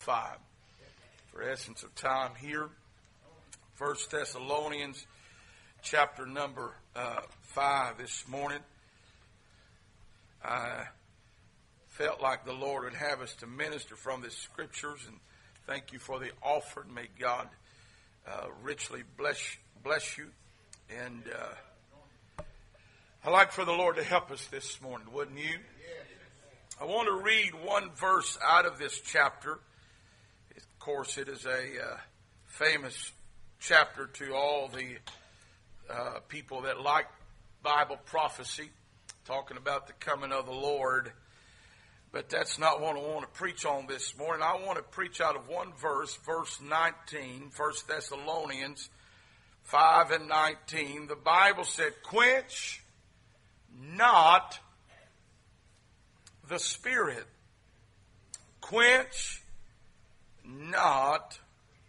5. For essence of time here, 1 Thessalonians chapter number 5 this morning. I felt like the Lord would have us to minister from the scriptures, and thank you for the offer. May God richly bless you. And I'd like for the Lord to help us this morning, wouldn't you? I want to read one verse out of this chapter. Of course, it is a famous chapter to all the people that like Bible prophecy, talking about the coming of the Lord. But that's not what I want to preach on this morning. I want to preach out of one verse, verse 19, 1 Thessalonians 5 and 19. The Bible said, "Quench not the Spirit." Quench not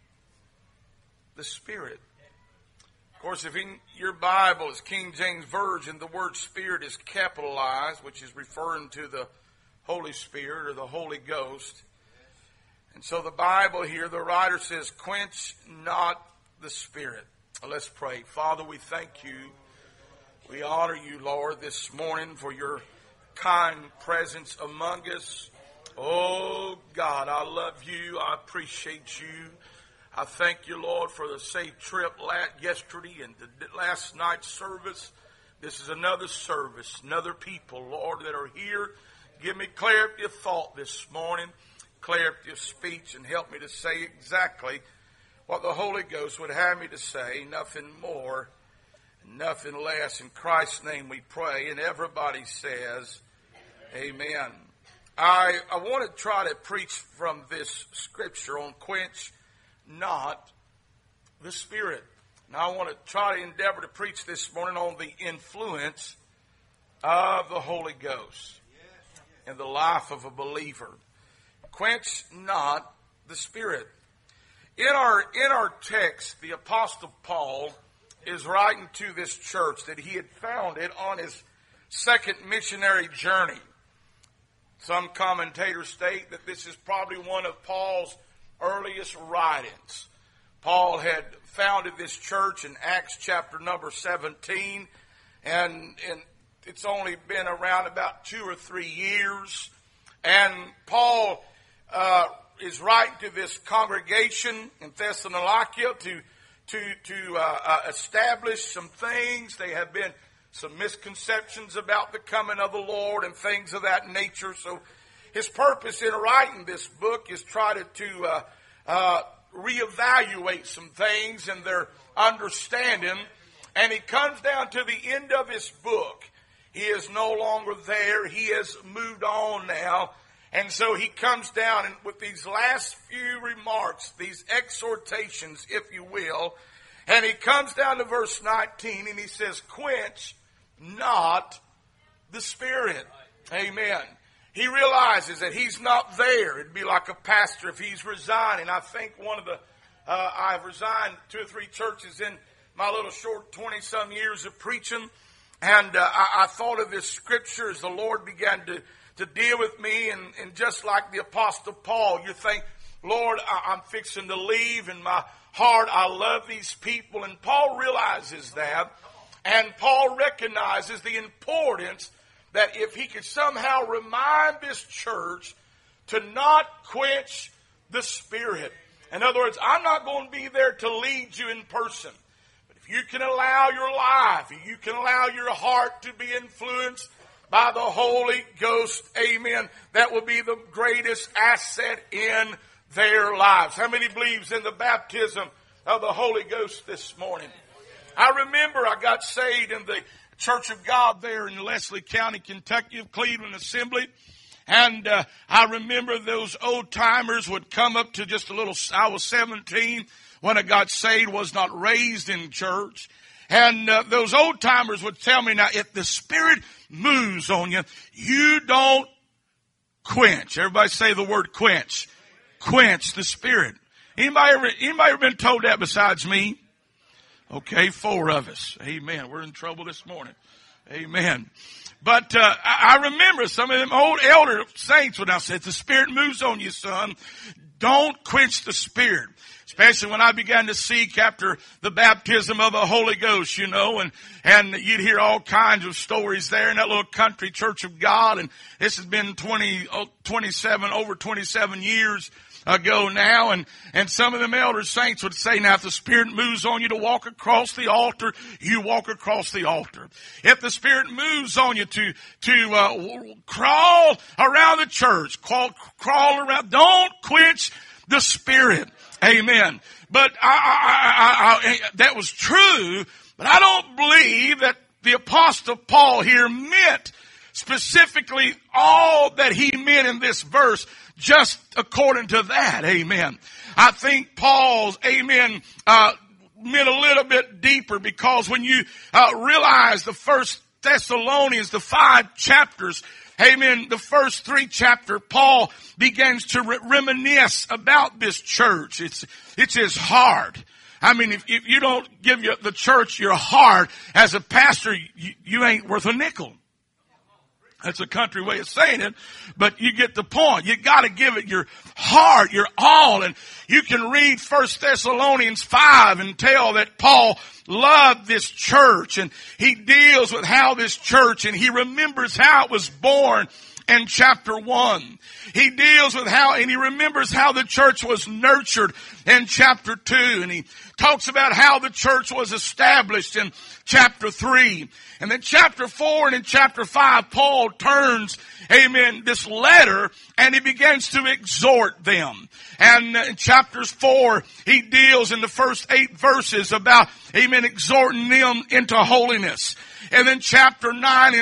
the Spirit. Of course, if in your Bible is King James Version, the word Spirit is capitalized, which is referring to the Holy Spirit or the Holy Ghost. And so the Bible here, the writer says, "Quench not the Spirit." Let's pray. Father, we thank you. We honor you, Lord, this morning for your kind presence among us. Oh, God, I love you. I appreciate you. I thank you, Lord, for the safe trip yesterday and the last night's service. This is another service, another people, Lord, that are here. Give me clarity of thought this morning, clarity of speech, and help me to say exactly what the Holy Ghost would have me to say, nothing more, nothing less. In Christ's name we pray, and everybody says, amen. I want to try to preach from this scripture on quench not the Spirit. Now I want to try to endeavor to preach this morning on the influence of the Holy Ghost in the life of a believer. Quench not the Spirit. In our text, the Apostle Paul is writing to this church that he had founded on his second missionary journey. Some commentators state that this is probably one of Paul's earliest writings. Paul had founded this church in Acts chapter number 17, and it's only been around about 2 or 3 years. And Paul is writing to this congregation in Thessalonica to establish some things. There have been some misconceptions about the coming of the Lord and things of that nature. So his purpose in writing this book is try to reevaluate some things in their understanding. And he comes down to the end of his book. He is no longer there. He has moved on now. And so he comes down and with these last few remarks, these exhortations, if you will, and he comes down to verse 19 and he says, "Quench not the Spirit." Amen. He realizes that he's not there. It'd be like a pastor if he's resigning. I think I've resigned 2 or 3 churches in my little short 20-some years of preaching. And I thought of this scripture as the Lord began to deal with me. And just like the Apostle Paul, you think, Lord, I'm fixing to leave. In my heart, I love these people. And Paul realizes that. And Paul recognizes the importance that if he could somehow remind this church to not quench the Spirit. In other words, I'm not going to be there to lead you in person. But if you can allow your life, if you can allow your heart to be influenced by the Holy Ghost, amen, that will be the greatest asset in their lives. How many believes in the baptism of the Holy Ghost this morning? I remember I got saved in the Church of God there in Leslie County, Kentucky, of Cleveland Assembly. And I remember those old timers would come up to just a little, I was 17 when I got saved, was not raised in church. And those old timers would tell me, now, if the Spirit moves on you, you don't quench. Everybody say the word quench. Quench the Spirit. Anybody ever been told that besides me? Okay, 4 of us. Amen. We're in trouble this morning. Amen. But I remember some of them old elder saints when I said, the Spirit moves on you, son. Don't quench the Spirit. Especially when I began to seek after the baptism of the Holy Ghost, you know, and you'd hear all kinds of stories there in that little country church of God. And this has been over 27 years ago now. And some of them elder saints would say, now if the Spirit moves on you to walk across the altar, you walk across the altar. If the Spirit moves on you to crawl around the church, crawl around, don't quench the Spirit. Amen. But that was true, but I don't believe that the Apostle Paul here meant specifically all that he meant in this verse just according to that. Amen. I think Paul's, amen, meant a little bit deeper, because when you realize the First Thessalonians, the 5 chapters, amen, the first 3 chapters, Paul begins to reminisce about this church. It's his heart. I mean, if you don't give the church your heart as a pastor, you ain't worth a nickel. That's a country way of saying it, but you get the point. You got to give it your heart, your all. And you can read 1 Thessalonians 5 and tell that Paul loved this church, and he deals with how this church, and he remembers how it was born in chapter 1. He deals with how, and he remembers how the church was nurtured in chapter 2. And he talks about how the church was established in chapter 3. And then chapter 4 and in chapter 5, Paul turns, amen, this letter, and he begins to exhort them. And in chapters 4, he deals in the first 8 verses about, exhorting them into holiness. And then chapter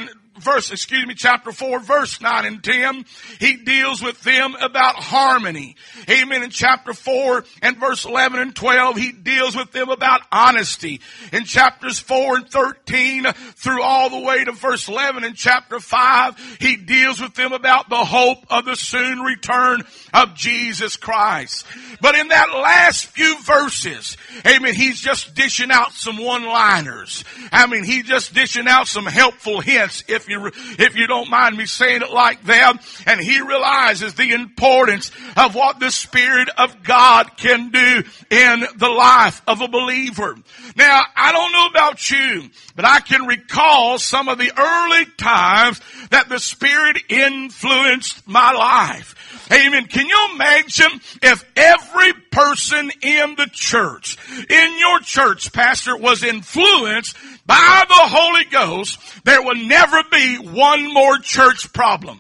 4, verse 9 and 10, he deals with them about harmony. Amen. In chapter 4 and verse 11 and 12, he deals with them about honesty. In chapters 4 and 13 through all the way to verse 11 in chapter 5, he deals with them about the hope of the soon return of Jesus Christ. But in that last few verses, amen, he's just dishing out some one-liners. He's just dishing out some helpful hints, if you don't mind me saying it like that. And he realizes the importance of what the Spirit of God can do in the life of a believer. Now, I don't know about you, but I can recall some of the early times that the Spirit influenced my life. Amen. Can you imagine if every person in the church, in your church, pastor, was influenced by the Holy Ghost? There would never be one more church problem.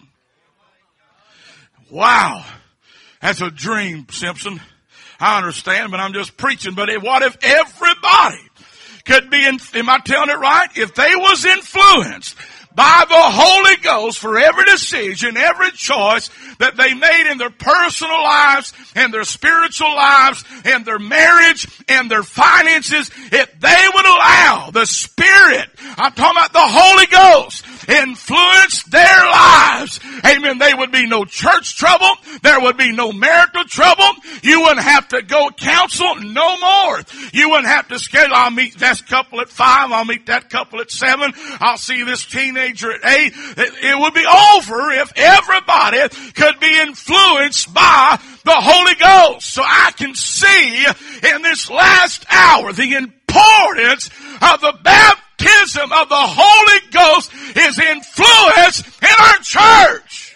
Wow. That's a dream, Simpson. I understand, but I'm just preaching. But what if everybody could be, am I telling it right? If they was influenced by the Holy Ghost for every decision, every choice that they made in their personal lives and their spiritual lives and their marriage and their finances, if they would allow the Spirit, I'm talking about the Holy Ghost, influence their lives, amen, there would be no church trouble. There would be no marital trouble. You wouldn't have to go counsel no more. You wouldn't have to schedule, I'll meet this couple at 5, I'll meet that couple at 7, I'll see this teenager at 8. It would be over if everybody could be influenced by the Holy Ghost. So I can see in this last hour the importance of the baptism of the Holy Ghost is influence in our church.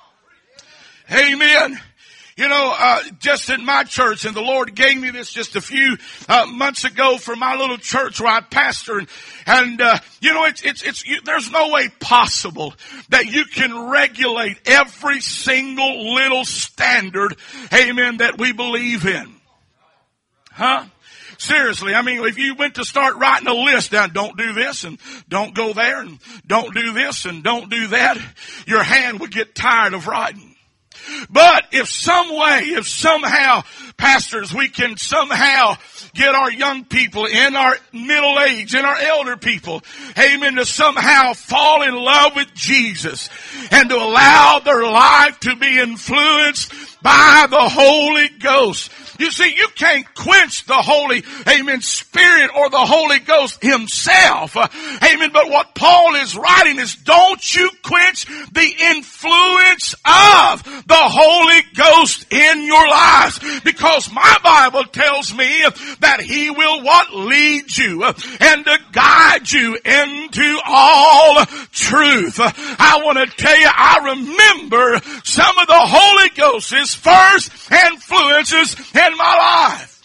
Amen. Just in my church, and the Lord gave me this just a few months ago for my little church where I pastor, and there's no way possible that you can regulate every single little standard, amen, that we believe in. Huh? Seriously, if you went to start writing a list down, don't do this and don't go there and don't do this and don't do that, your hand would get tired of writing. But if somehow, pastors, we can somehow get our young people in our middle age, in our elder people, amen, to somehow fall in love with Jesus and to allow their life to be influenced by the Holy Ghost. You see, you can't quench the Holy, amen, Spirit or the Holy Ghost himself. Amen. But what Paul is writing is, don't you quench the influence of the Holy Ghost in your lives. Because my Bible tells me that He will what? Lead you and to guide you into all truth. I want to tell you, I remember some of the Holy Ghost's first influences in my life.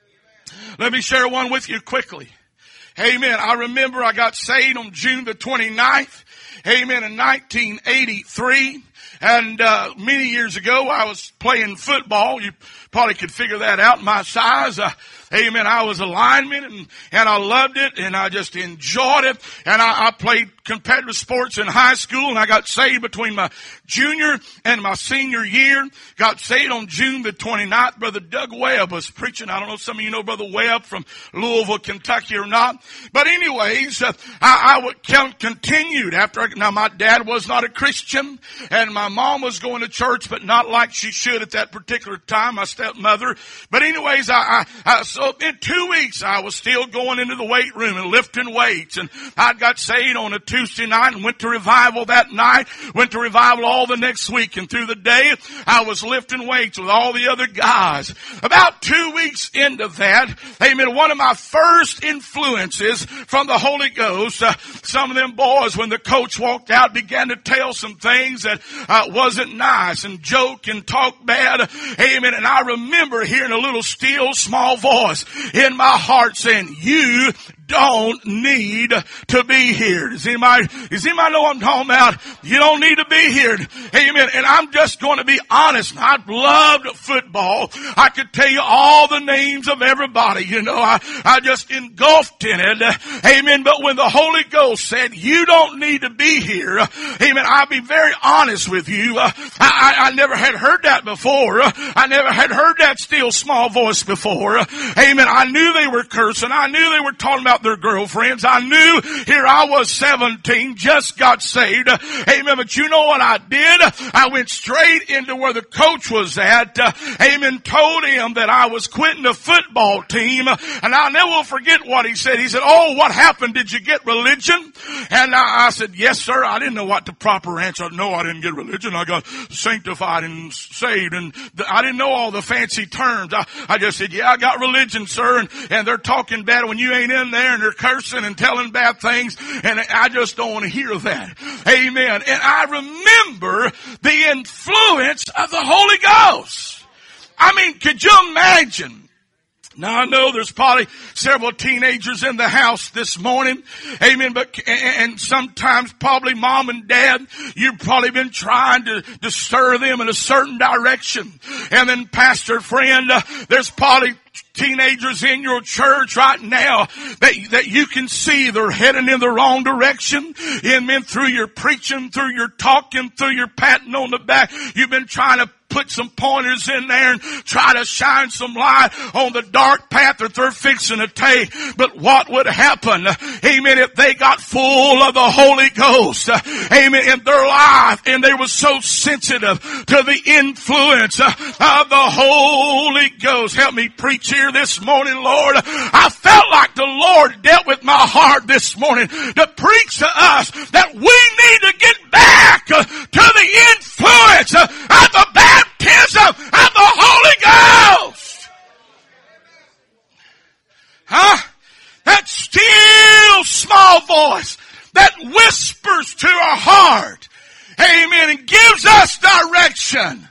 Let me share one with you quickly. Amen. I remember I got saved on June the 29th. Amen. In 1983. And many years ago, I was playing football. You probably could figure that out, my size. Amen. I was a lineman and I loved it and I just enjoyed it. And I played competitive sports in high school and I got saved between my junior and my senior year. Got saved on June the 29th. Brother Doug Webb was preaching. I don't know if some of you know Brother Webb from Louisville, Kentucky or not. But anyways, I continued after. Now my dad was not a Christian and my mom was going to church, but not like she should at that particular time, my stepmother. But anyways, so in 2 weeks, I was still going into the weight room and lifting weights. And I got saved on a Tuesday night and went to revival that night. Went to revival all the next week. And through the day, I was lifting weights with all the other guys. About 2 weeks into that, amen, one of my first influences from the Holy Ghost, some of them boys, when the coach walked out, began to tell some things that wasn't nice and joke and talk bad. Amen. And I remember hearing a little still small voice in my heart saying, you don't need to be here. Does anybody know what I'm talking about? You don't need to be here. Amen. And I'm just going to be honest. I loved football. I could tell you all the names of everybody. You know, I just engulfed in it. Amen. But when the Holy Ghost said, you don't need to be here. Amen. I'll be very honest with you. I never had heard that before. I never had heard that still small voice before. Amen. I knew they were cursing. I knew they were talking about their girlfriends. I knew here I was 17, just got saved. Amen. But you know what I did? I went straight into where the coach was at. Amen. Told him that I was quitting the football team. And I'll never forget what he said. He said, oh, what happened? Did you get religion? And I said, yes, sir. I didn't know what the proper answer. No, I didn't get religion. I got sanctified and saved. And I didn't know all the fancy terms. I just said, yeah, I got religion, sir. And they're talking bad when you ain't in there and they're cursing and telling bad things. And I just don't want to hear that. Amen. And I remember the influence of the Holy Ghost. I mean, could you imagine? Now I know there's probably several teenagers in the house this morning. Amen. And sometimes probably mom and dad, you've probably been trying to stir them in a certain direction. And then pastor friend, there's probably teenagers in your church right now that you can see they're heading in the wrong direction. Amen. Through your preaching, through your talking, through your patting on the back, you've been trying to put some pointers in there and try to shine some light on the dark path that they're fixing to take. But what would happen, amen, if they got full of the Holy Ghost, amen, in their life, and they were so sensitive to the influence of the Holy Ghost? Help me preach here this morning, Lord. I felt like the Lord dealt with my heart this morning to preach to us that we need to get back to the influence of the baptism of the Holy Ghost. That still small voice that whispers to our heart. Amen. And gives us direction.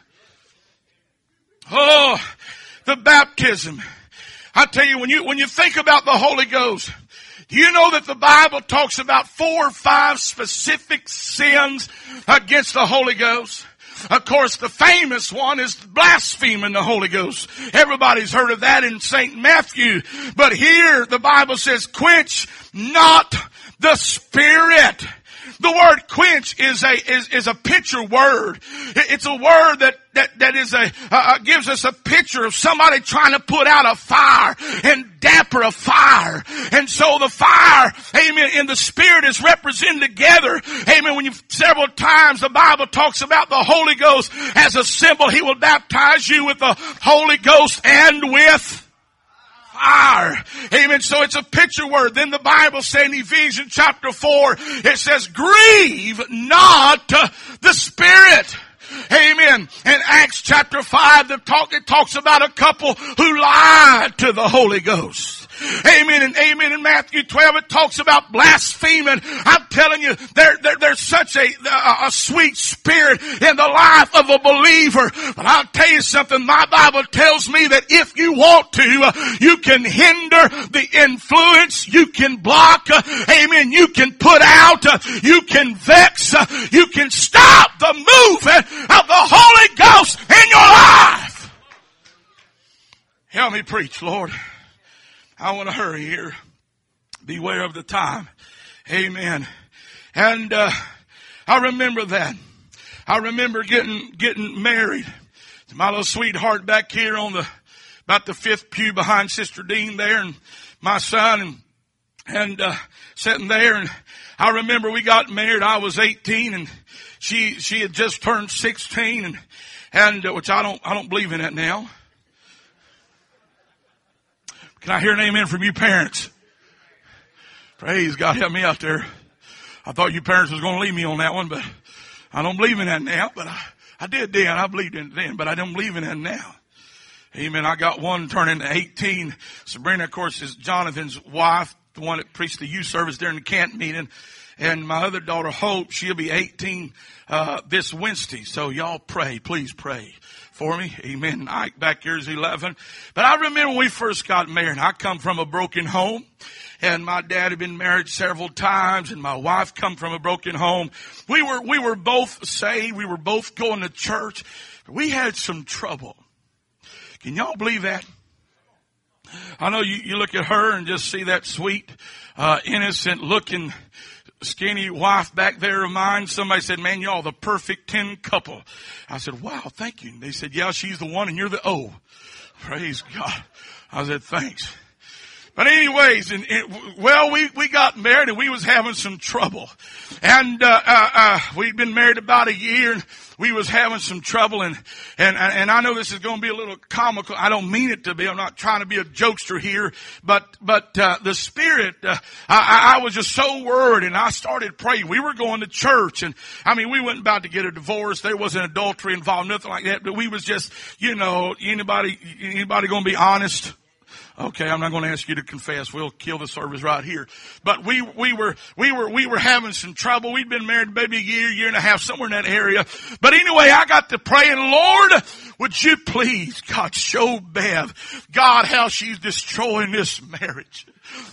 Oh, the baptism. I tell you, when you think about the Holy Ghost, do you know that the Bible talks about 4 or 5 specific sins against the Holy Ghost? Of course, the famous one is blaspheming the Holy Ghost. Everybody's heard of that in St. Matthew. But here the Bible says, quench not the Spirit. The word quench is a picture word. It's a word that gives us a picture of somebody trying to put out a fire and damper a fire. And so the fire, amen, in the Spirit is represented together. Amen. When several times the Bible talks about the Holy Ghost as a symbol, He will baptize you with the Holy Ghost and with fire. Amen. So it's a picture word. Then the Bible says in Ephesians chapter 4, it says, grieve not the Spirit. Amen. In Acts chapter 5, it talks about a couple who lied to the Holy Ghost. Amen. And amen. In Matthew 12, it talks about blaspheming. I'm telling you, there's such a sweet spirit in the life of a believer. But I'll tell you something. My Bible tells me that if you want to, you can hinder the influence. You can block. Amen. You can put out. You can vex. You can stop the movement of the Holy Ghost in your life. Help me preach, Lord. I want to hurry here. Beware of the time. Amen. And I remember that. I remember getting married. My little sweetheart back here on about the fifth pew behind Sister Dean there, and my son and sitting there. And I remember we got married. I was 18 and she had just turned 16, and which I don't believe in that now. Can I hear an amen from you parents? Praise God, help me out there. I thought you parents was going to leave me on that one, but I don't believe in that now. But I did then. I believed in it then, but I don't believe in that now. Amen. I got one turning 18. Sabrina, of course, is Jonathan's wife, the one that preached the youth service during the camp meeting. And my other daughter, Hope, she'll be 18 this Wednesday. So y'all pray, please pray for me. Amen. Ike back here is 11. But I remember when we first got married, I come from a broken home. And my dad had been married several times, and my wife come from a broken home. We were both saved. We were both going to church. We had some trouble. Can y'all believe that? I know you look at her and just see that sweet, innocent looking, skinny wife back there of mine. Somebody said, man, y'all the perfect 10 couple. I said, wow, thank you. And they said, yeah, she's the one and you're the O. Praise God. I said, thanks. But anyways, we got married and we was having some trouble. And, we'd been married about a year and we was having some trouble, and I know this is going to be a little comical. I don't mean it to be. I'm not trying to be a jokester here, but the Spirit, I was just so worried, and I started praying. We were going to church, and I mean, we weren't about to get a divorce. There wasn't adultery involved, nothing like that, but we was just, anybody going to be honest? Okay, I'm not going to ask you to confess. We'll kill the service right here. But we were having some trouble. We'd been married maybe a year and a half, somewhere in that area. But anyway, I got to praying, Lord, would you please, God, show Bev, God, how she's destroying this marriage.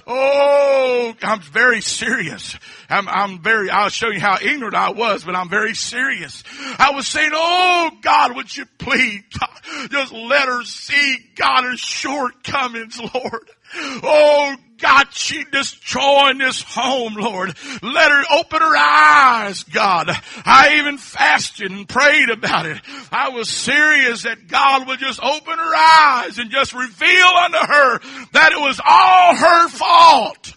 Oh, I'm very serious. I'll show you how ignorant I was, but I'm very serious. I was saying, oh God, would you please, God, just let her see, God, her shortcomings, Lord. Oh God, she's destroying this home, Lord. Let her open her eyes, God. I even fasted and prayed about it. I was serious that God would just open her eyes and just reveal unto her that it was all her fault.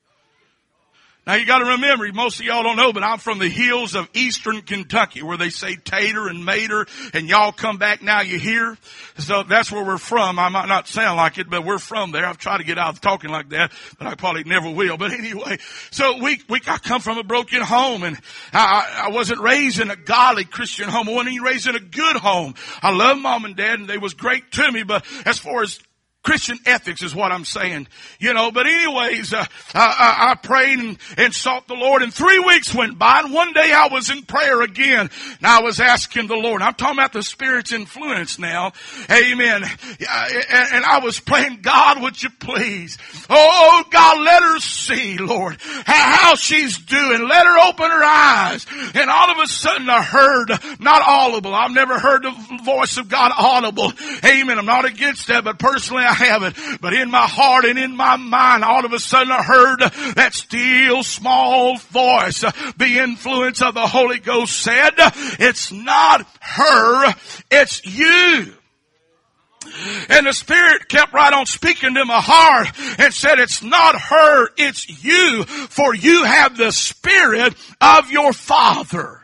Now you gotta remember, most of y'all don't know, but I'm from the hills of eastern Kentucky where they say tater and mater, and y'all come back now you hear. So that's where we're from. I might not sound like it, but we're from there. I've tried to get out of talking like that, but I probably never will. But anyway, so I come from a broken home, and I wasn't raised in a godly Christian home. I wasn't even raised in a good home. I love mom and dad, and they was great to me, but as far as Christian ethics is what I'm saying, but anyways, I prayed and sought the Lord, and 3 weeks went by, and one day I was in prayer again, and I was asking the Lord. I'm talking about the Spirit's influence now. Amen. And I was praying, God, would you please, oh God, let her see, Lord, how she's doing. Let her open her eyes. And all of a sudden I heard, not audible. I've never heard the voice of God audible. Amen. I'm not against that, but personally I I have it. But in my heart and in my mind, all of a sudden I heard that still small voice. The influence of the Holy Ghost said, it's not her, it's you. And the Spirit kept right on speaking to my heart and said, it's not her, it's you, for you have the Spirit of your Father.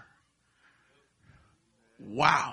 Wow.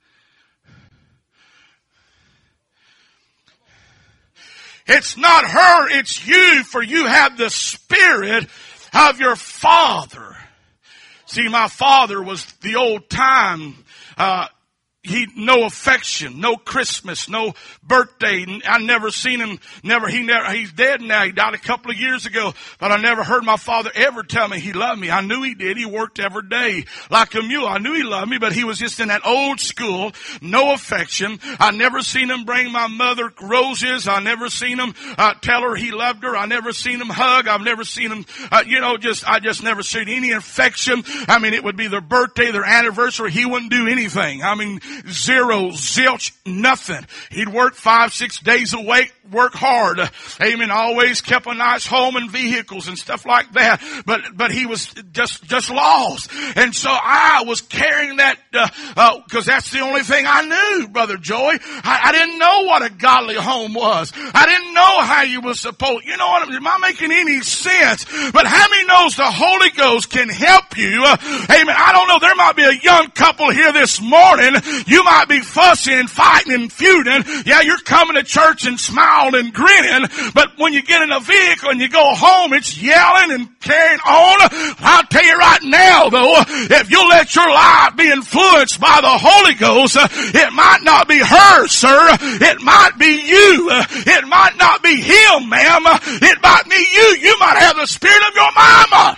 It's not her, it's you, for you have the Spirit of your Father. See, my father was the old time, no affection, no Christmas, no birthday. I never seen him, he's dead now. He died a couple of years ago, but I never heard my father ever tell me he loved me. I knew he did. He worked every day like a mule. I knew he loved me, but he was just in that old school, no affection. I never seen him bring my mother roses. I never seen him, tell her he loved her. I never seen him hug. I've never seen him, I just never seen any affection. I mean, it would be their birthday, their anniversary. He wouldn't do anything. I mean, zero, zilch, nothing. He'd work 5-6 days a week, work hard. Amen. Always kept a nice home and vehicles and stuff like that. But he was just lost. And so I was carrying that, cause that's the only thing I knew, Brother Joey. I didn't know what a godly home was. I didn't know how you were supposed, you know what, am I making any sense? But how many knows the Holy Ghost can help you? Amen. I don't know. There might be a young couple here this morning. You might be fussing and fighting and feuding. Yeah, you're coming to church and smiling and grinning, but when you get in a vehicle and you go home, it's yelling and carrying on. I'll tell you right now, though, if you let your life be influenced by the Holy Ghost, it might not be her, sir. It might be you. It might not be him, ma'am. It might be you. You might have the spirit of your mama.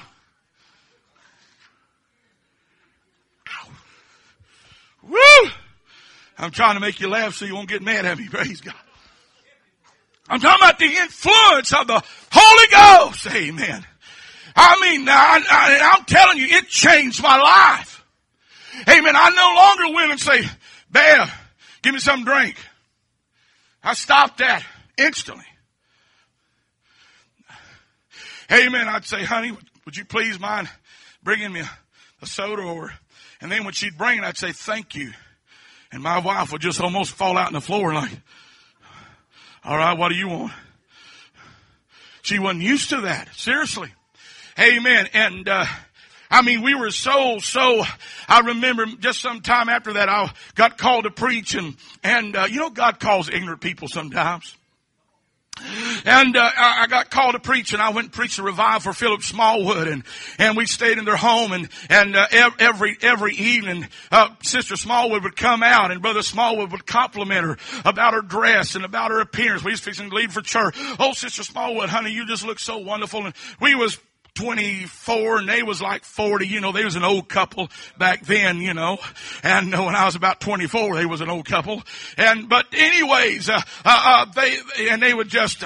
Woo! I'm trying to make you laugh so you won't get mad at me. Praise God. I'm talking about the influence of the Holy Ghost. Amen. I mean, I'm telling you, it changed my life. Amen. I no longer went and say, Bev, give me some drink. I stopped that instantly. Amen. I'd say, honey, would you please mind bringing me a soda over? And then when she'd bring it, I'd say, thank you. And my wife would just almost fall out on the floor like, all right, what do you want? She wasn't used to that. Seriously. Amen. And, we were so, I remember just some time after that, I got called to preach and God calls ignorant people sometimes. And I got called to preach, and I went and preached a revival for Philip Smallwood, and we stayed in their home, and every evening, Sister Smallwood would come out, and Brother Smallwood would compliment her about her dress and about her appearance. We was fixing to leave for church. Oh, Sister Smallwood, honey, you just look so wonderful. And we was 24 and they was like 40. They was an old couple back then, and when I was about 24, they was an old couple. But anyways, they would just,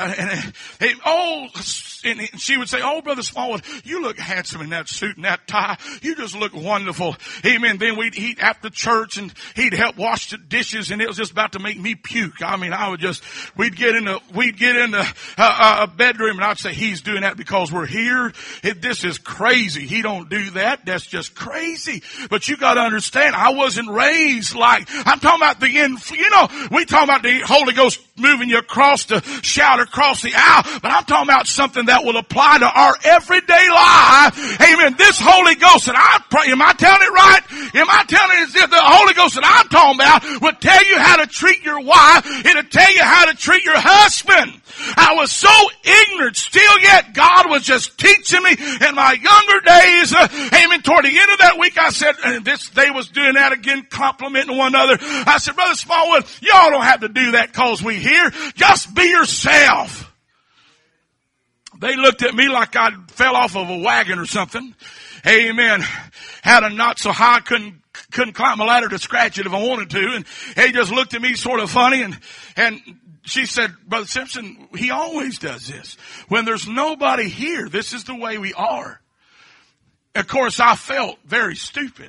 and she would say, oh, Brother Smallwood, you look handsome in that suit and that tie. You just look wonderful. Amen. Then we'd eat after church and he'd help wash the dishes, and it was just about to make me puke. We'd get in a bedroom, and I'd say, he's doing that because we're here. This is crazy. He don't do that. That's just crazy. But you got to understand, I wasn't raised like, I'm talking about we talking about the Holy Ghost moving you across the shout across the aisle, but I'm talking about something that will apply to our everyday life. Amen. This Holy Ghost, and am I telling it right? Am I telling it as if the Holy Ghost that I'm talking about would tell you how to treat your wife? It'll tell you how to treat your husband. I was so ignorant still, yet God was just teaching me in my younger days. Amen. Toward the end of that week, I said, and they was doing that again, complimenting one another. I said, Brother Smallwood, y'all don't have to do that cause we here. Just be yourself. They looked at me like I fell off of a wagon or something. Amen. Had a knot so high I couldn't climb a ladder to scratch it if I wanted to. And he just looked at me sort of funny, and she said, Brother Simpson, he always does this. When there's nobody here, this is the way we are. Of course, I felt very stupid.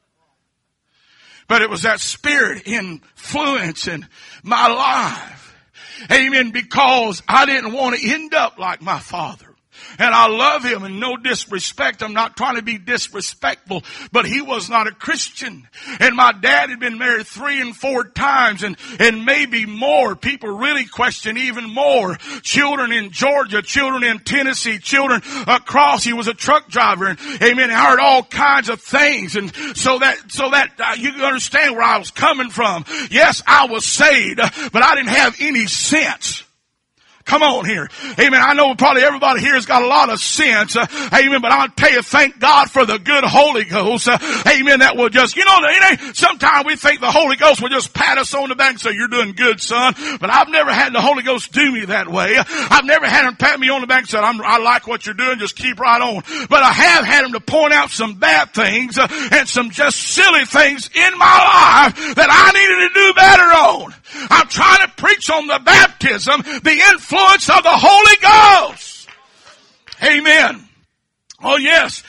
But it was that spirit influence in my life. Amen. Because I didn't want to end up like my father. And I love him, and no disrespect. I'm not trying to be disrespectful, but he was not a Christian. And my dad had been married 3 and 4 times and maybe more. People really question even more. Children in Georgia, children in Tennessee, children across. He was a truck driver, and amen. I heard all kinds of things. And so that you can understand where I was coming from. Yes, I was saved, but I didn't have any sense. Come on here. Amen. I know probably everybody here has got a lot of sense. Amen. But I'll tell you, thank God for the good Holy Ghost. Amen. That will just, sometimes we think the Holy Ghost will just pat us on the back and say, you're doing good, son. But I've never had the Holy Ghost do me that way. I've never had him pat me on the back and say, I like what you're doing. Just keep right on. But I have had him to point out some bad things and some just silly things in my life that I needed to do better on. I'm trying to preach on the baptism, the influence of the Holy Ghost. Amen. Oh yes,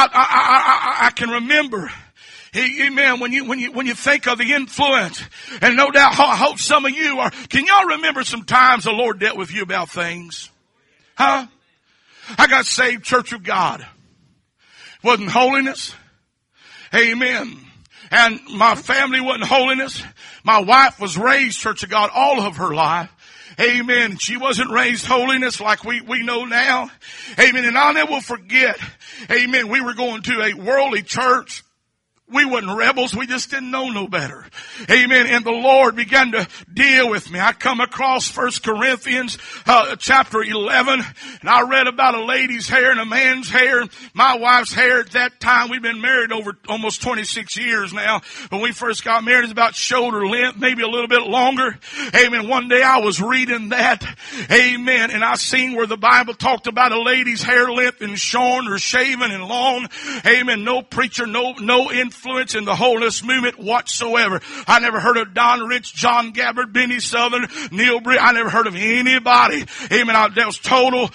I can remember. Amen. When you think of the influence, and no doubt, I hope some of you are. Can y'all remember some times the Lord dealt with you about things? Huh? I got saved, Church of God. Wasn't holiness. Amen. And my family wasn't holiness. My wife was raised Church of God all of her life. Amen. She wasn't raised holiness like we know now. Amen. And I'll never forget. Amen. We were going to a worldly church. We wasn't rebels. We just didn't know no better. Amen. And the Lord began to deal with me. I come across 1 Corinthians chapter 11, and I read about a lady's hair and a man's hair. My wife's hair at that time, we've been married over almost 26 years now. When we first got married, it was about shoulder length, maybe a little bit longer. Amen. One day I was reading that. Amen. And I seen where the Bible talked about a lady's hair length and shorn or shaven and long. Amen. No preacher, no influence in the holiness movement whatsoever. I never heard of Don Rich, John Gabbard, Benny Southern, Neil Britt. I never heard of anybody. Amen. That was total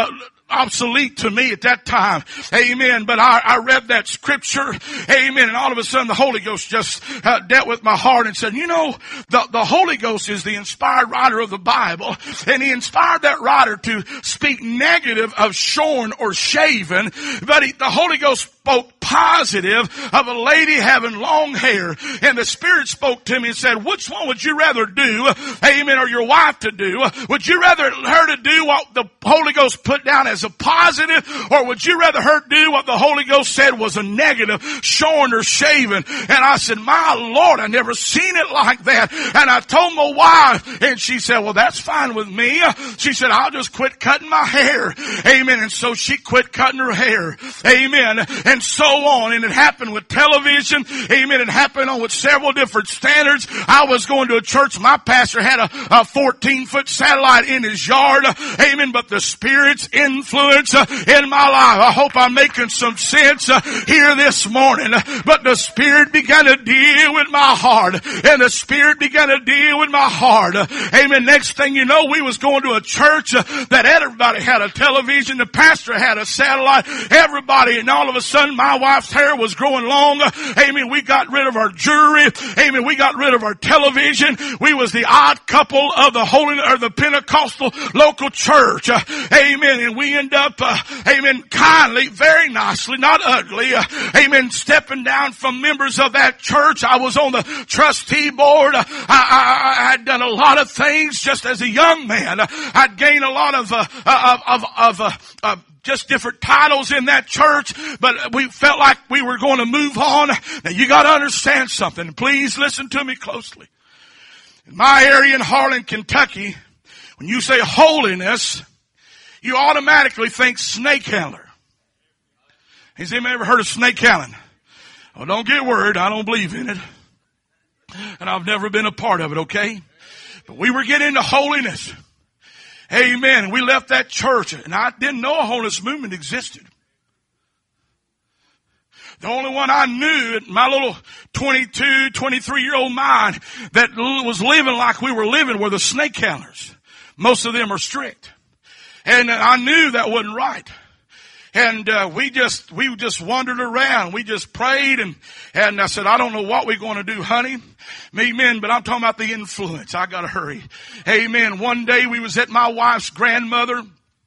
obsolete to me at that time. Amen. But I read that scripture. Amen. And all of a sudden the Holy Ghost just dealt with my heart and said, the Holy Ghost is the inspired writer of the Bible. And he inspired that writer to speak negative of shorn or shaven. But the Holy Ghost spoke positive of a lady having long hair. And the Spirit spoke to me and said, which one would you rather do? Amen. Or your wife to do? Would you rather her to do what the Holy Ghost put down as a positive, or would you rather her do what the Holy Ghost said was a negative, shorn or shaven? And I said, my Lord, I never seen it like that. And I told my wife, and she said, well, that's fine with me. She said, I'll just quit cutting my hair. Amen. And so she quit cutting her hair. Amen. And so on. And it happened with television. Amen. It happened on with several different standards. I was going to a church. My pastor had a 14-foot satellite in his yard. Amen. But the Spirit's influence in my life. I hope I'm making some sense here this morning. But the Spirit began to deal with my heart. And the Spirit began to deal with my heart. Amen. Next thing you know, we was going to a church that everybody had a television. The pastor had a satellite. Everybody. And all of a sudden, my wife's hair was growing long. Amen. We got rid of our jewelry. Amen. We got rid of our television. We was the odd couple of the the Pentecostal local church. Amen. And we end up, amen, kindly, very nicely, not ugly, amen, stepping down from members of that church. I was on the trustee board. I had done a lot of things just as a young man. I'd gained a lot of just different titles in that church, but we felt like we were going to move on. Now you got to understand something. Please listen to me closely. In my area in Harlan, Kentucky, when you say holiness, you automatically think snake handler. Has anybody ever heard of snake handling? Oh, don't get worried. I don't believe in it. And I've never been a part of it, okay? But we were getting into holiness. Amen. And we left that church, and I didn't know a holiness movement existed. The only one I knew in my little 22, 23-year-old mind that was living like we were living were the snake handlers. Most of them are strict. And I knew that wasn't right. And we just wandered around. We just prayed, and I said, I don't know what we're going to do, honey. Amen. But I'm talking about the influence. I got to hurry. Amen. One day we was at my wife's grandmother.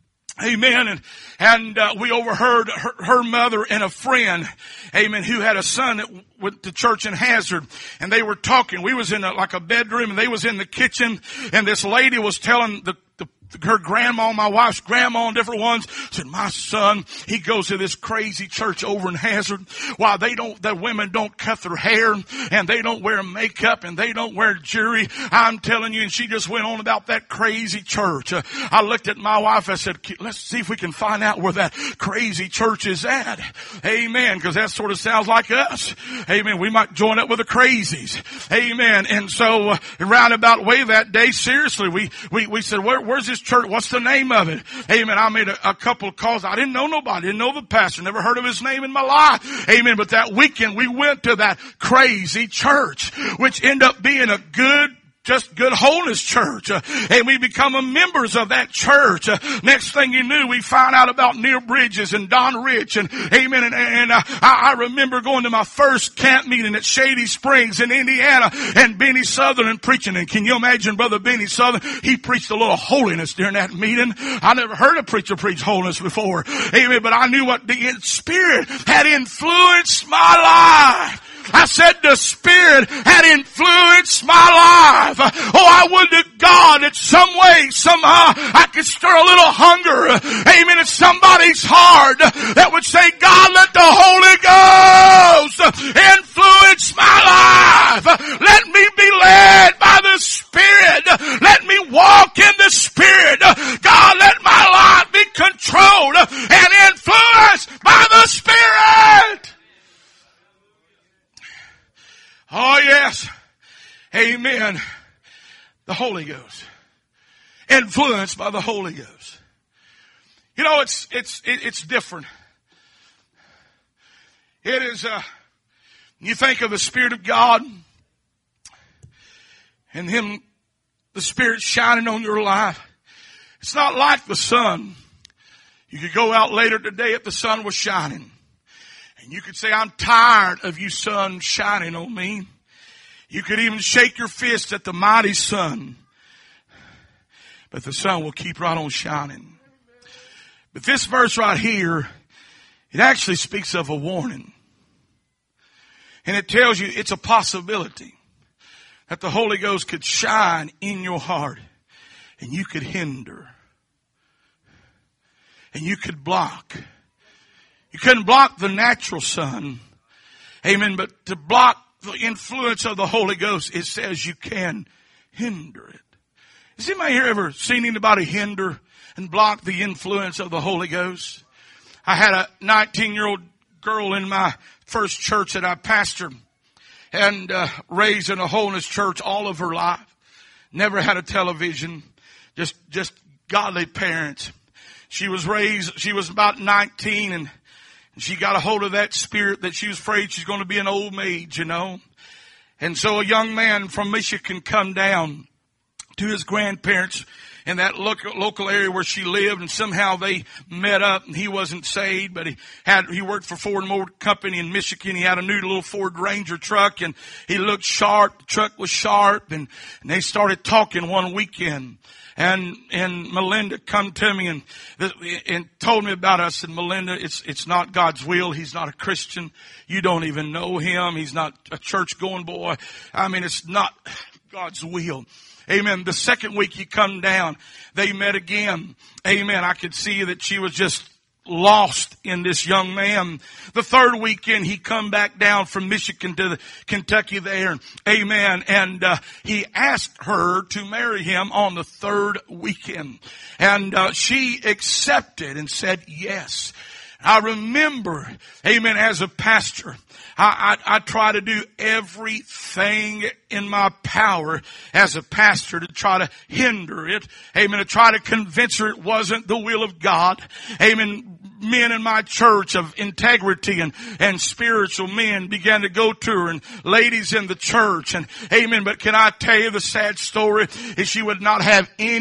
Amen. And we overheard her mother and a friend, amen, who had a son that went to church in Hazard, and they were talking. We was in like a bedroom, and they was in the kitchen, and this lady was telling her grandma, my wife's grandma, and different ones, said, my son, he goes to this crazy church over in Hazard. Why, the women don't cut their hair, and they don't wear makeup, and they don't wear jewelry. I'm telling you, and she just went on about that crazy church. I looked at my wife, I said, let's see if we can find out where that crazy church is at. Amen, because that sort of sounds like us. Amen, we might join up with the crazies. Amen, and so, roundabout way that day, seriously, we said, where's this church? What's the name of it? Amen. I made a couple of calls. I didn't know nobody. Didn't know the pastor. Never heard of his name in my life. Amen. But that weekend we went to that crazy church, which ended up being a good holiness church. And we become members of that church. Next thing you knew, we found out about Neil Bridges and Don Rich and amen. And I remember going to my first camp meeting at Shady Springs in Indiana and Benny Sutherland preaching. And can you imagine Brother Benny Sutherland? He preached a little holiness during that meeting. I never heard a preacher preach holiness before. Amen. But I knew what the Spirit had influenced my life. I said the Spirit had influenced my life. Oh, I would to God that some way, somehow, I could stir a little hunger, amen, in somebody's heart that would say, God, let the Holy Ghost influence my life. Let me be led by the Spirit. Let me walk in the Spirit. God, let my life be controlled and influenced by the Spirit. Oh yes. Amen. The Holy Ghost. Influenced by the Holy Ghost. You know, it's different. It is, you think of the Spirit of God and Him, the Spirit shining on your life. It's not like the sun. You could go out later today if the sun was shining. And you could say, I'm tired of you, sun, shining on me. You could even shake your fist at the mighty sun. But the sun will keep right on shining. But this verse right here, it actually speaks of a warning. And it tells you it's a possibility that the Holy Ghost could shine in your heart. And you could hinder. And you could block. You couldn't block the natural sun. Amen. But to block the influence of the Holy Ghost, it says you can hinder it. Has anybody here ever seen anybody hinder and block the influence of the Holy Ghost? I had a 19-year-old girl in my first church that I pastored and raised in a holiness church all of her life. Never had a television. Just godly parents. She was about 19 and she got a hold of that spirit that she was afraid she's going to be an old maid, you know. And so a young man from Michigan come down to his grandparents in that local area where she lived, and somehow they met up, and he wasn't saved, but he worked for Ford Motor Company in Michigan. He had a new little Ford Ranger truck, and he looked sharp. The truck was sharp, and they started talking one weekend. And Melinda come to me and told me about us. And Melinda, it's not God's will. He's not a Christian. You don't even know him. He's not a church going boy. I mean, it's not God's will. Amen. The second week he come down, they met again. Amen. I could see that she was just lost in this young man. The third weekend he come back down from Michigan to Kentucky there. Amen. And he asked her to marry him on the third weekend. And she accepted and said yes. I remember, amen, as a pastor, I try to do everything in my power as a pastor to try to hinder it. Amen. To try to convince her it wasn't the will of God. Amen. Men in my church of integrity and spiritual men began to go to her, and ladies in the church, and amen. But can I tell you the sad story is she would not have any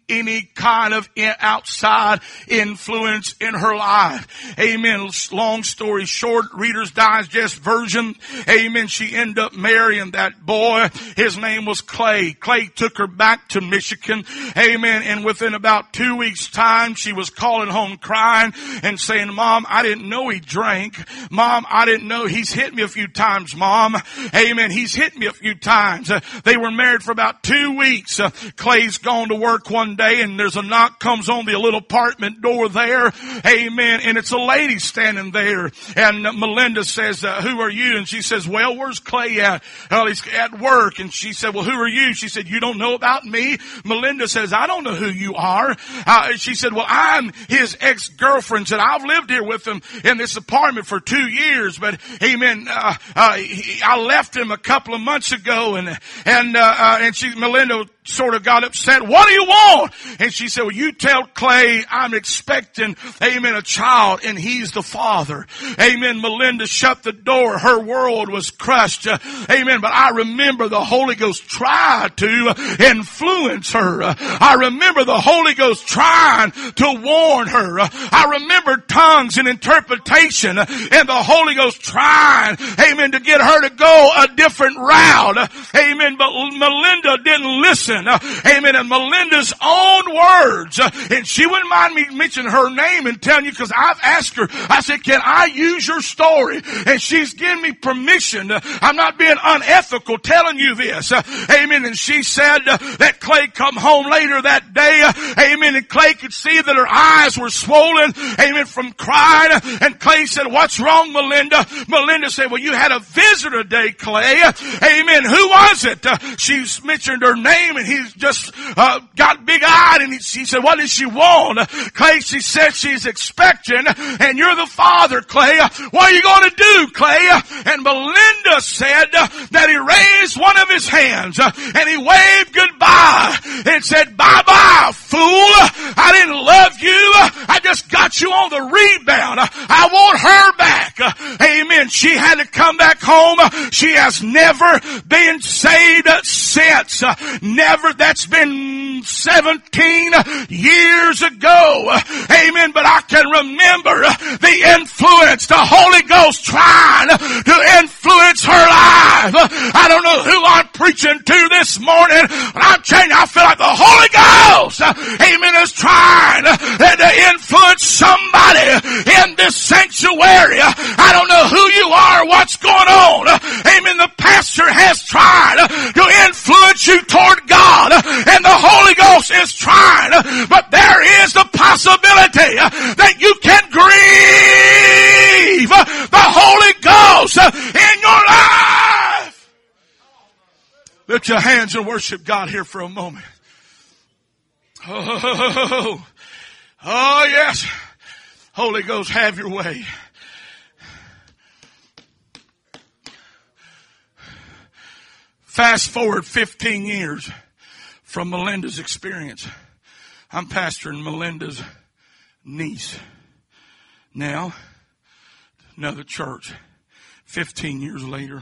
any kind of outside influence in her life. Amen. Long story short, Reader's Digest version. Amen. She ended up marrying that boy. His name was Clay. Clay took her back to Michigan. Amen. And within about 2 weeks' time, she was calling home crying and saying, Mom, I didn't know he drank. Mom, I didn't know he's hit me a few times, Mom. Amen. He's hit me a few times. They were married for about 2 weeks. Clay's gone to work one day and there's a knock comes on the little apartment door there. Amen. And it's a lady standing there. And Melinda says, who are you? And she says, well, where's Clay at? Well, he's at work. And she said, well, who are you? She said, you don't know about me? Melinda says, I don't know who you are. She said, well, I'm his ex-girlfriend. Said, I've lived here with him in this apartment for 2 years, but amen, I left him a couple of months ago and Melinda sort of got upset. What do you want? And she said, well, you tell Clay I'm expecting, amen, a child and he's the father. Amen. Melinda shut the door. Her world was crushed. Amen. But I remember the Holy Ghost tried to influence her. I remember the Holy Ghost trying to warn her. I remember tongues and interpretation and the Holy Ghost trying, amen, to get her to go a different route. Amen. But Melinda didn't listen. Amen. And Melinda's own words, and she wouldn't mind me mentioning her name and telling you because I've asked her, I said, can I use your story? And she's given me permission. I'm not being unethical telling you this. Amen. And she said that Clay come home later that day. Amen. And Clay could see that her eyes were swollen. Amen. From crying. And Clay said, what's wrong, Melinda? Melinda said, well, you had a visitor today, Clay. Amen. Who was it? She mentioned her name and he's just got big-eyed and she said, what does she want? Clay, she said she's expecting and you're the father, Clay. What are you going to do, Clay? And Melinda said that he raised one of his hands and he waved goodbye and said, bye-bye, fool. I didn't love you. I just got you on the rebound. I want her back. Amen. She had to come back home. She has never been saved since. Never. That's been 17 years ago. Amen. But I can remember the influence, the Holy Ghost trying to influence her life. I don't know who I'm preaching to this morning, but I'm telling you, I feel like the Holy Ghost, amen, is trying to influence somebody in this sanctuary. I don't know who you are, what's going on. Amen. The pastor has tried to influence you toward God, and the Holy Ghost is trying, but there is the possibility that you can grieve the Holy Ghost in your life. Lift your hands and worship God here for a moment. Oh yes. Holy Ghost, have your way. Fast forward 15 years from Melinda's experience. I'm pastoring Melinda's niece. Now, another church. 15 years later.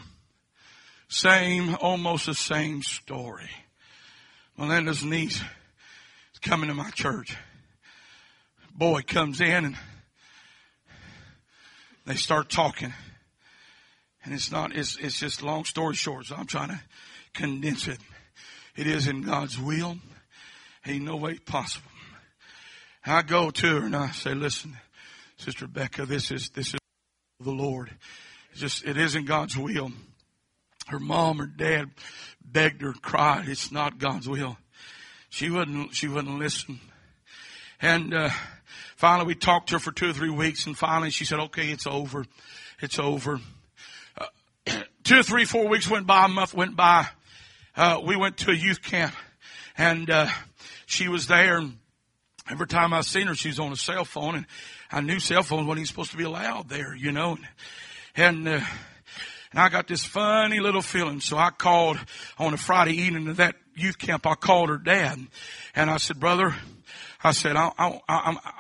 Almost the same story. Melinda's niece is coming to my church. Boy comes in and they start talking. And it's just long story short, so I'm trying to condense it. It is in God's will. Ain't no way possible. I go to her and I say, listen, Sister Rebecca, this is the Lord. It isn't God's will. Her mom or dad begged her, cried. It's not God's will. She wouldn't listen. And finally we talked to her for 2 or 3 weeks, and finally she said, okay, it's over. It's over. 2 or 3, 4 weeks went by, a month went by. We went to a youth camp, and she was there. And every time I seen her, she was on a cell phone, and I knew cell phones weren't even supposed to be allowed there, you know. And I got this funny little feeling, so I called on a Friday evening to that youth camp. I called her dad, and I said, brother, I said, I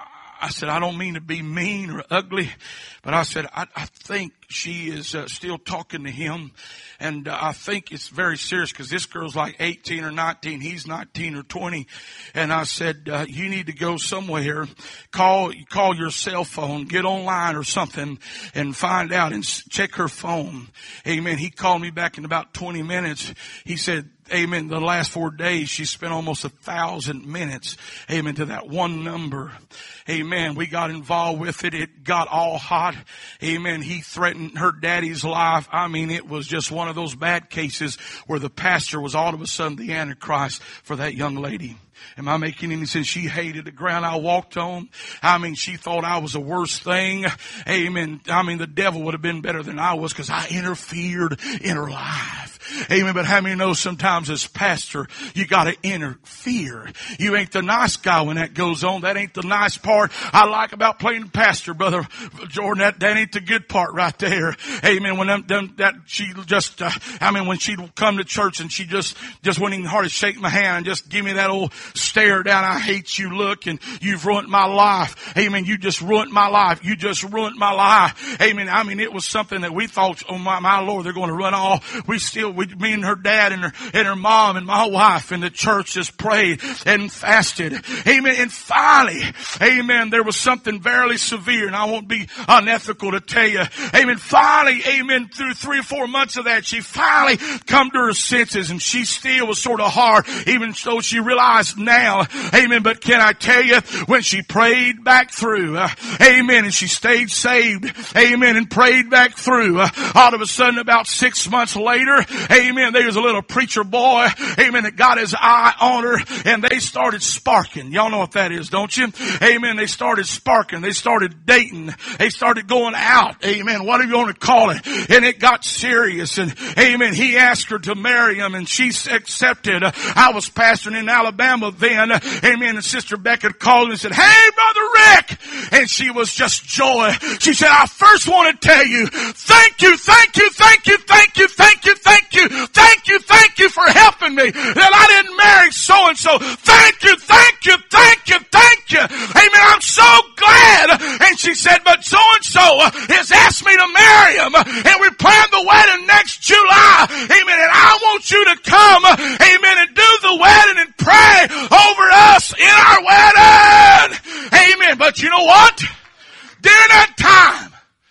I said, I don't mean to be mean or ugly, but I said, I think she is still talking to him. And I think it's very serious because this girl's like 18 or 19. He's 19 or 20. And I said, you need to go somewhere, call your cell phone, get online or something and find out and check her phone. Amen. He called me back in about 20 minutes. He said, amen, the last 4 days, she spent almost 1,000 minutes, amen, to that one number. Amen. We got involved with it. It got all hot. Amen. He threatened her daddy's life. I mean, it was just one of those bad cases where the pastor was all of a sudden the Antichrist for that young lady. Am I making any sense? She hated the ground I walked on. I mean, she thought I was the worst thing. Amen. I mean, the devil would have been better than I was because I interfered in her life. Amen. But how many know sometimes as pastor, you got to interfere. You ain't the nice guy when that goes on. That ain't the nice part I like about playing pastor, Brother Jordan. That ain't the good part right there. Amen. When she just, when she'd come to church and she just wouldn't even hardly shake my hand and just give me that old stare down, I hate you look, and you've ruined my life. Amen. You just ruined my life. You just ruined my life. Amen. I mean, it was something that we thought, oh my Lord, they're going to run off. Me and her dad and her mom and my wife in the church just prayed and fasted. Amen. And finally, amen, there was something very severe, and I won't be unethical to tell you. Amen. Finally, amen, through 3 or 4 months of that, she finally come to her senses, and she still was sort of hard, even though she realized now. Amen. But can I tell you, when she prayed back through, amen, and she stayed saved, amen, and prayed back through, all of a sudden about 6 months later, amen, there was a little preacher boy, amen, that got his eye on her, and they started sparking. Y'all know what that is, don't you? Amen. They started sparking. They started dating. They started going out. Amen. Whatever you want to call it. And it got serious. And amen, he asked her to marry him, and she accepted. I was pastoring in Alabama then. Amen. And Sister Becca called and said, hey, Brother Rick. And she was just joy. She said, I first want to tell you, thank you, thank you, thank you, thank you, thank you, thank you, thank you, thank you for helping me that I didn't marry so-and-so. Thank you, thank you, thank you, thank you. Amen. I'm so glad. And she said, but so-and-so has asked me to marry him, and we plan the wedding next July. Amen. And I want you to come, amen, and do the wedding and pray over us in our wedding. Amen. But you know what? During that time,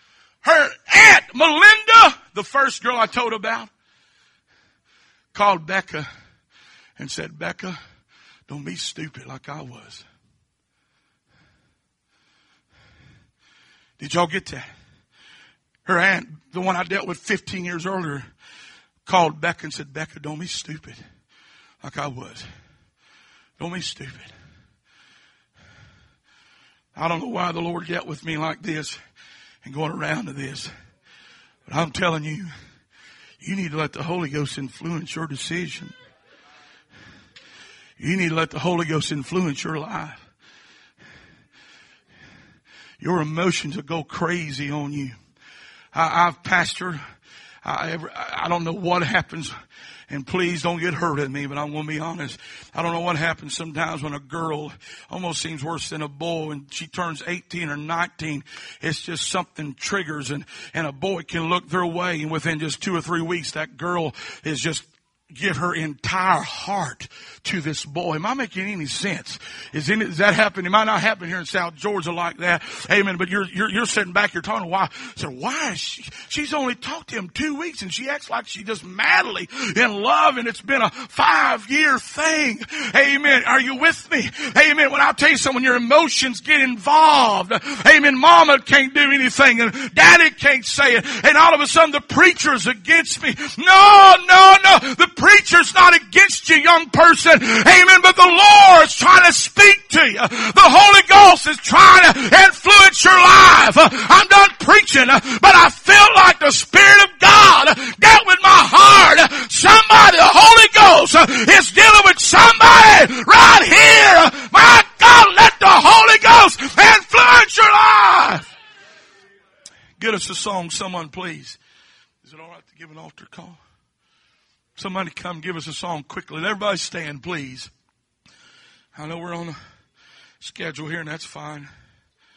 her Aunt Melinda, the first girl I told about, called Becca and said, Becca, don't be stupid like I was. Did y'all get that? Her aunt, the one I dealt with 15 years earlier, called Becca and said, Becca, don't be stupid like I was. Don't be stupid. I don't know why the Lord dealt with me like this and going around to this. But I'm telling you, you need to let the Holy Ghost influence your decision. You need to let the Holy Ghost influence your life. Your emotions will go crazy on you. I've pastored. I don't know what happens. And please don't get hurt at me, but I'm going to be honest. I don't know what happens sometimes when a girl almost seems worse than a boy, and she turns 18 or 19. It's just something triggers, and a boy can look their way, and within just 2 or 3 weeks, that girl is just give her entire heart to this boy. Am I making any sense? Is that happening? It might not happen here in South Georgia like that. Amen. But you're sitting back here talking, why? So why is she's only talked to him 2 weeks, and she acts like she's just madly in love, and it's been a 5-year thing. Amen. Are you with me? Amen. When I tell you something, when your emotions get involved, amen, mama can't do anything, and daddy can't say it, and all of a sudden the preacher's against me. No. The preacher's not against you, young person. Amen. But the Lord's trying to speak to you. The Holy Ghost is trying to influence your life. I'm done preaching, but I feel like the Spirit of God dealt with my heart. Somebody, the Holy Ghost is dealing with somebody right here. My God, let the Holy Ghost influence your life. Get us a song, someone, please. Is it all right to give an altar call? Somebody come give us a song quickly. Everybody stand, please. I know we're on a schedule here, and that's fine.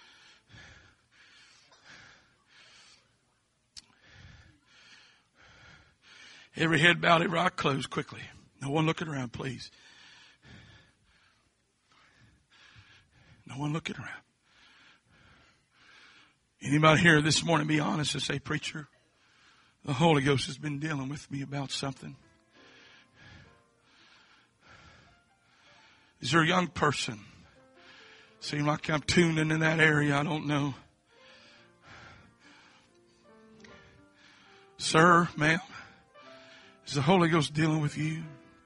Every head bowed, every eye closed quickly. No one looking around, please. No one looking around. Anybody here this morning be honest and say, preacher, the Holy Ghost has been dealing with me about something. Is there a young person? Seems like I'm tuned in that area. I don't know. Sir, ma'am, is the Holy Ghost dealing with you?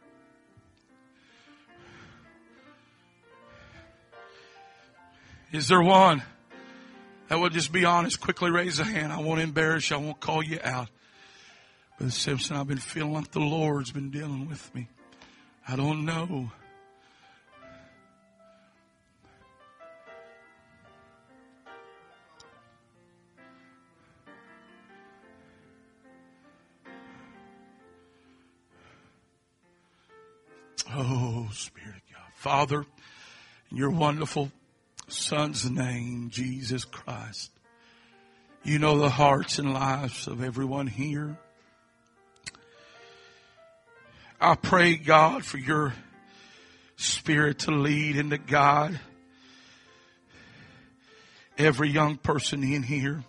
Is there one that would just be honest? Quickly raise a hand. I won't embarrass you. I won't call you out. Brother Simpson, I've been feeling like the Lord's been dealing with me. I don't know. Oh, Spirit of God. Father, in your wonderful Son's name, Jesus Christ, you know the hearts and lives of everyone here. I pray, God, for your Spirit to lead and to guide every young person in here.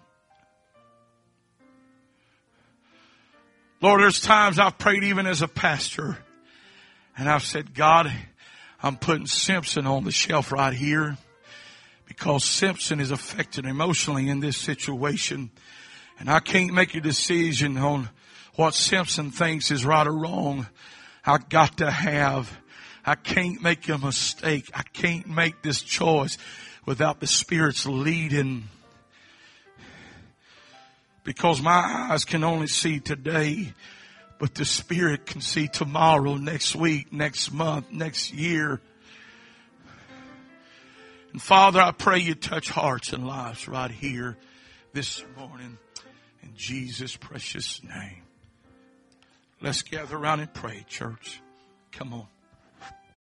Lord, there's times I've prayed even as a pastor, and I've said, God, I'm putting Simpson on the shelf right here because Simpson is affected emotionally in this situation. And I can't make a decision on what Simpson thinks is right or wrong. I can't make a mistake. I can't make this choice without the Spirit's leading. Because my eyes can only see today, but the Spirit can see tomorrow, next week, next month, next year. And Father, I pray you touch hearts and lives right here this morning in Jesus' precious name. Let's gather around and pray, church. Come on.